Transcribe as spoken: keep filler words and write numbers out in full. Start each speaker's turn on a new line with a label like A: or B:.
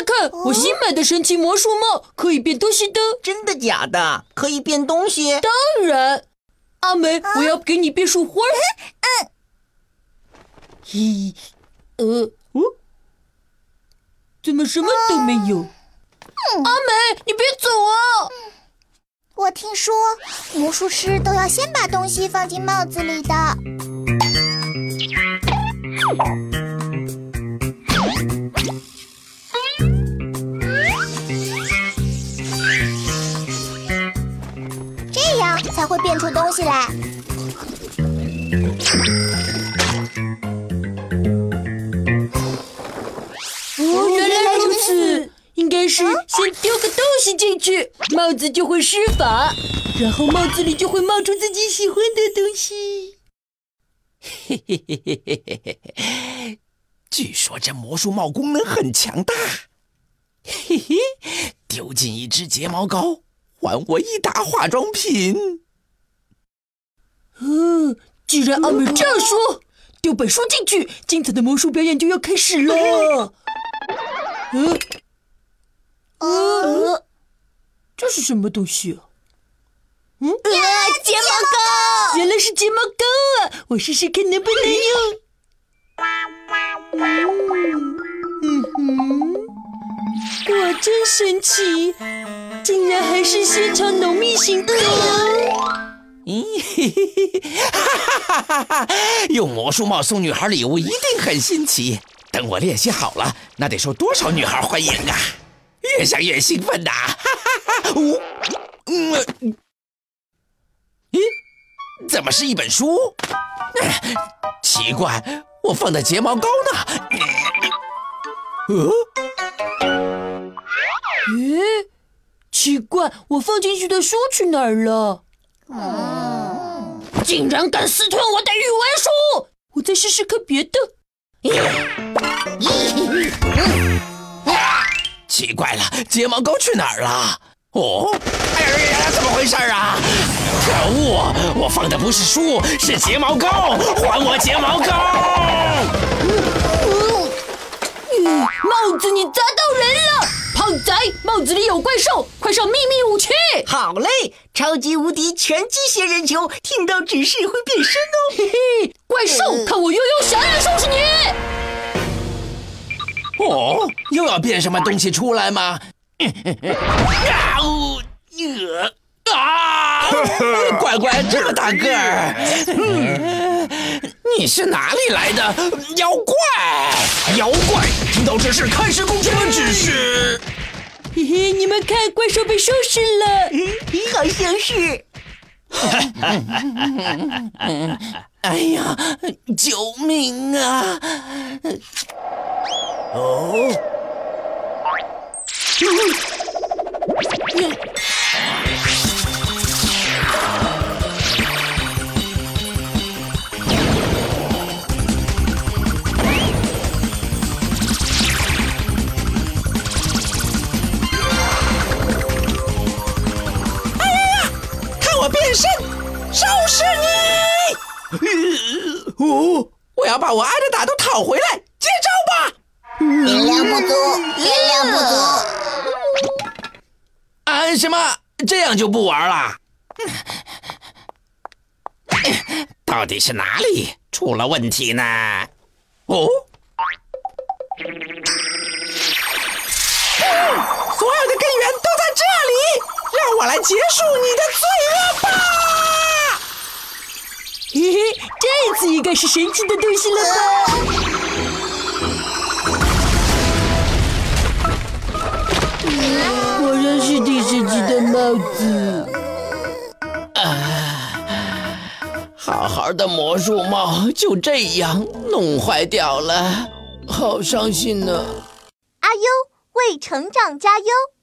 A: 看，我新买的神奇魔术帽可以变东西的。
B: 真的假的？可以变东西？
A: 当然。阿梅，啊、我要给你变束花。嗯。咦，呃，哦，怎么什么都没有？嗯、阿梅，你别走啊！
C: 我听说魔术师都要先把东西放进帽子里的。这样才会变出东西来。
A: 哦，原来如此。应该是先丢个东西进去，帽子就会施法，然后帽子里就会冒出自己喜欢的东西。
D: 嘿嘿嘿嘿嘿嘿嘿，据说这魔术帽功能很强大。嘿嘿，丢进一支睫毛膏，还我一打化妆品。
A: 嗯，既然阿美这样说，丢本书进去，精彩的魔术表演就要开始了。嗯。呃，这是什么东西啊？嗯，
C: 呀，睫毛膏！
A: 原来是睫毛膏啊！我试试看能不能用。嗯哼，果真神奇，竟然还是纤长浓密型的。
D: 咦，哈哈哈哈！用魔术帽送女孩礼物一定很新奇。等我练习好了，那得受多少女孩欢迎啊！越想越兴奋呐！哈哈哈！我，嗯，咦，怎么是一本书？呃、奇怪，我放的睫毛膏呢？
A: 呃，咦，奇怪，我放进去的书去哪儿了？嗯，竟然敢私吞我的语文书！我再试试看别的。
D: 奇怪了，睫毛膏去哪儿了？哦，哎呀，怎么回事啊？可恶，我放的不是书，是睫毛膏，还我睫毛膏！
A: 嗯嗯、帽子，你砸到人了！胖仔，帽子里有怪兽，快上秘密武器！
B: 好嘞，超级无敌全机械人球，听到指示会变身哦！
A: 嘿嘿，怪兽，嗯、看我悠悠小野兽是你！
D: 哦，又要变什么东西出来吗？啊呜！呃啊！乖乖，这么大个儿，嗯，你是哪里来的妖怪？妖怪，听到指示开始攻击的指示。
A: 嘿嘿，你们看，怪兽被收拾了，
B: 嗯，好像是。
D: 哎呀，救命啊！哦，嗯，哎呀呀！看我变身，收拾你！哦，我要把我挨着打都讨回来，接招吧！
C: 力量不足，力量不足。
D: 啊，什么？这样就不玩了？到底是哪里出了问题呢？哦，所有的根源都在这里，让我来结束你的罪恶吧！
A: 嘿嘿，这次应该是神奇的东西了吧？果然是挺神奇的帽子。
D: 啊，好好的魔术帽就这样弄坏掉了，好伤心呢。
C: 阿优为成长加油。